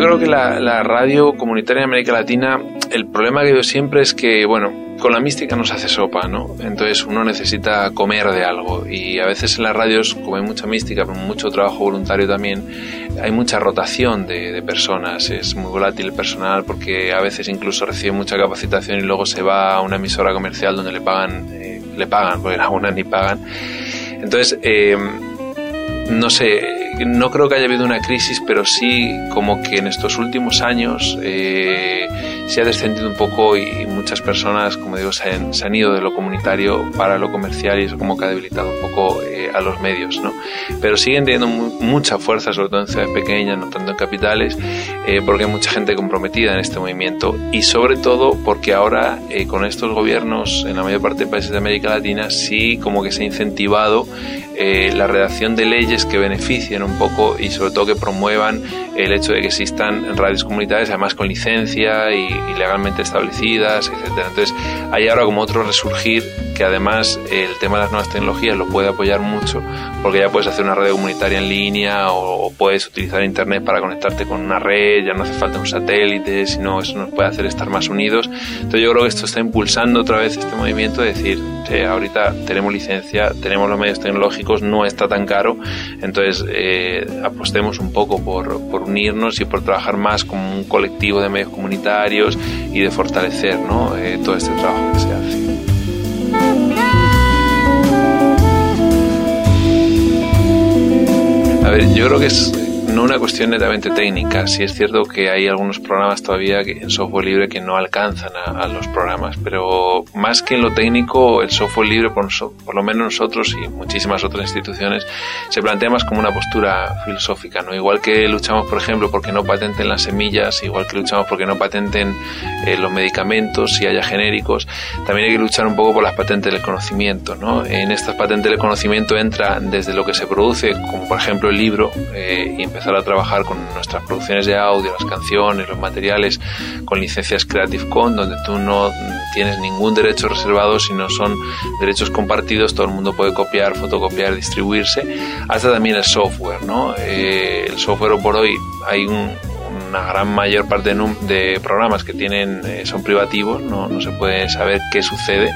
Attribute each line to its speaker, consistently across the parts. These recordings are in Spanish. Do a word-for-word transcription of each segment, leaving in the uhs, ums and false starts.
Speaker 1: creo que la, la radio comunitaria en América Latina, el problema que veo siempre es que, bueno, con la mística no se hace sopa, ¿no? Entonces uno necesita comer de algo y a veces en las radios, como hay mucha mística, pero mucho trabajo voluntario también, hay mucha rotación de, de personas, es muy volátil el personal porque a veces incluso recibe mucha capacitación y luego se va a una emisora comercial donde le pagan, eh, le pagan, porque algunas ni pagan. Entonces, eh, no sé, no creo que haya habido una crisis, pero sí como que en estos últimos años eh, se ha descendido un poco y muchas personas, como digo, se han, se han ido de lo comunitario para lo comercial y eso como que ha debilitado un poco eh, a los medios, ¿no? Pero siguen teniendo mu- mucha fuerza, sobre todo en ciudades pequeñas, no tanto en capitales, eh, porque hay mucha gente comprometida en este movimiento y sobre todo porque ahora eh, con estos gobiernos en la mayor parte de países de América Latina sí como que se ha incentivado eh, la redacción de leyes que beneficien un poco y sobre todo que promuevan el hecho de que existan radios comunitarias además con licencia y, y legalmente establecidas, etcétera. Entonces hay ahora como otro resurgir que además el tema de las nuevas tecnologías lo puede apoyar mucho porque ya puedes hacer una radio comunitaria en línea o, o puedes utilizar internet para conectarte con una red, ya no hace falta un satélite, sino eso nos puede hacer estar más unidos. Entonces yo creo que esto está impulsando otra vez este movimiento de decir, sí, ahorita tenemos licencia, tenemos los medios tecnológicos, no está tan caro, entonces eh, apostemos un poco por, por unirnos y por trabajar más como un colectivo de medios comunitarios y de fortalecer, ¿no? eh, todo este trabajo que se hace. A ver, yo creo que es no una cuestión netamente técnica. Sí es cierto que hay algunos programas todavía que, en software libre que no alcanzan a, a los programas, pero más que en lo técnico, el software libre, por, por lo menos nosotros y muchísimas otras instituciones, se plantea más como una postura filosófica, ¿no? Igual que luchamos, por ejemplo, porque no patenten las semillas, igual que luchamos porque no patenten eh, los medicamentos, si haya genéricos, también hay que luchar un poco por las patentes del conocimiento, ¿no? En estas patentes del conocimiento entra desde lo que se produce, como por ejemplo el libro, eh, y empezar a trabajar con nuestras producciones de audio, las canciones, los materiales, con licencias Creative Commons, donde tú no tienes ningún derecho reservado, sino son derechos compartidos, todo el mundo puede copiar, fotocopiar, distribuirse, hasta también el software, ¿no? Eh, el software hoy por hoy hay un una gran mayor parte de, num- de programas que tienen eh, son privativos, no, no se puede saber qué sucede.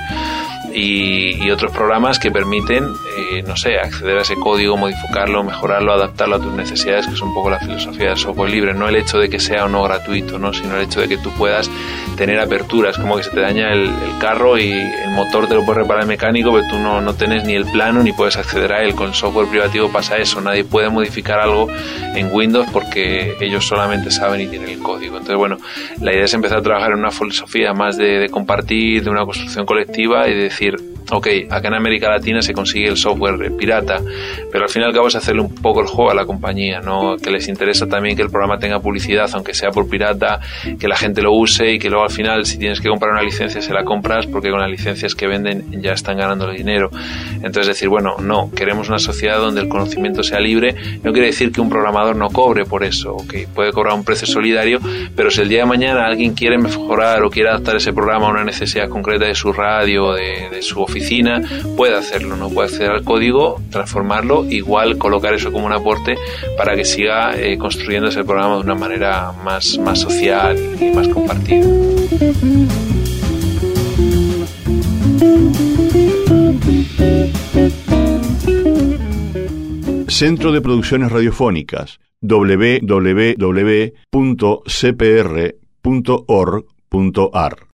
Speaker 1: Y, y otros programas que permiten, eh, no sé, acceder a ese código, modificarlo, mejorarlo, adaptarlo a tus necesidades, que es un poco la filosofía del software libre. No el hecho de que sea o no gratuito, ¿no? Sino el hecho de que tú puedas tener aperturas, como que se te daña el, el carro y el motor te lo puede reparar el mecánico, pero tú no, no tienes ni el plano ni puedes acceder a él. Con el software privativo pasa eso, nadie puede modificar algo en Windows porque ellos solamente saben y tienen el código. Entonces, bueno, la idea es empezar a trabajar en una filosofía más de, de compartir, de una construcción colectiva y de decir, ok, acá en América Latina se consigue el software pirata, pero al fin y al cabo es hacerle un poco el juego a la compañía, ¿no? Que les interesa también que el programa tenga publicidad, aunque sea por pirata, que la gente lo use y que luego al final, si tienes que comprar una licencia, se la compras, porque con las licencias que venden ya están ganando el dinero. Entonces decir, bueno, no, queremos una sociedad donde el conocimiento sea libre. No quiere decir que un programador no cobre por eso, ok, puede cobrar un precio solidario, pero si el día de mañana alguien quiere mejorar o quiere adaptar ese programa a una necesidad concreta de su radio, de, de su oficina, puede hacerlo, no puede acceder al código, transformarlo, igual colocar eso como un aporte para que siga eh, construyéndose el programa de una manera más, más social y más compartida.
Speaker 2: Centro de Producciones Radiofónicas, doble u doble u doble u punto c p r punto org punto a r